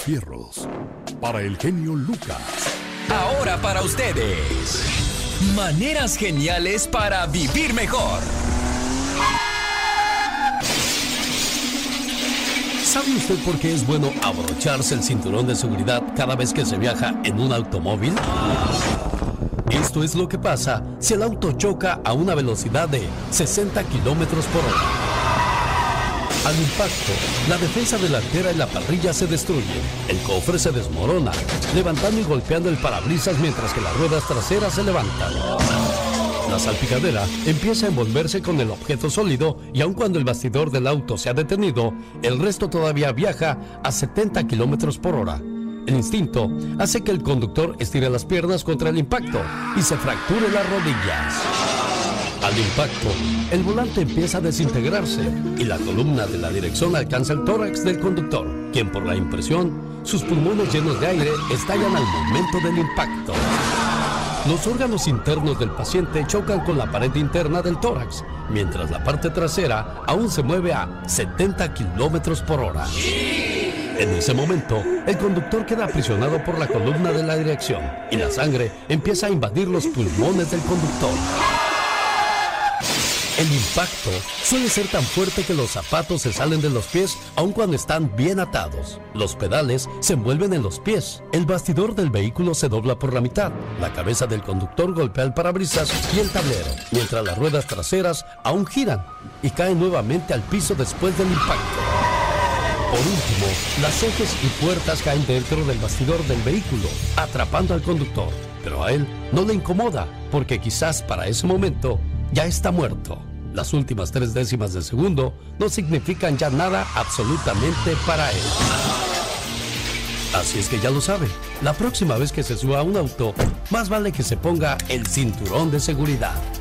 Fierros. Para el genio Lucas. Ahora para ustedes, maneras geniales para vivir mejor. ¿Sabe usted por qué es bueno abrocharse el cinturón de seguridad cada vez que se viaja en un automóvil? Esto es lo que pasa si el auto choca a una velocidad de 60 kilómetros por hora. Al impacto, la defensa delantera y la parrilla se destruyen. El cofre se desmorona, levantando y golpeando el parabrisas mientras que las ruedas traseras se levantan. La salpicadera empieza a envolverse con el objeto sólido y aun cuando el bastidor del auto se ha detenido, el resto todavía viaja a 70 kilómetros por hora. El instinto hace que el conductor estire las piernas contra el impacto y se fracture las rodillas. Al impacto, el volante empieza a desintegrarse y la columna de la dirección alcanza el tórax del conductor, quien por la impresión, sus pulmones llenos de aire estallan al momento del impacto. Los órganos internos del paciente chocan con la pared interna del tórax, mientras la parte trasera aún se mueve a 70 kilómetros por hora. En ese momento, el conductor queda aprisionado por la columna de la dirección y la sangre empieza a invadir los pulmones del conductor. El impacto suele ser tan fuerte que los zapatos se salen de los pies aun cuando están bien atados. Los pedales se envuelven en los pies. El bastidor del vehículo se dobla por la mitad. La cabeza del conductor golpea el parabrisas y el tablero, mientras las ruedas traseras aún giran y caen nuevamente al piso después del impacto. Por último, las ejes y puertas caen dentro del bastidor del vehículo, atrapando al conductor. Pero a él no le incomoda, porque quizás para ese momento ya está muerto. Las últimas 3 décimas de segundo no significan ya nada absolutamente para él. Así es que ya lo sabe, la próxima vez que se suba a un auto, más vale que se ponga el cinturón de seguridad.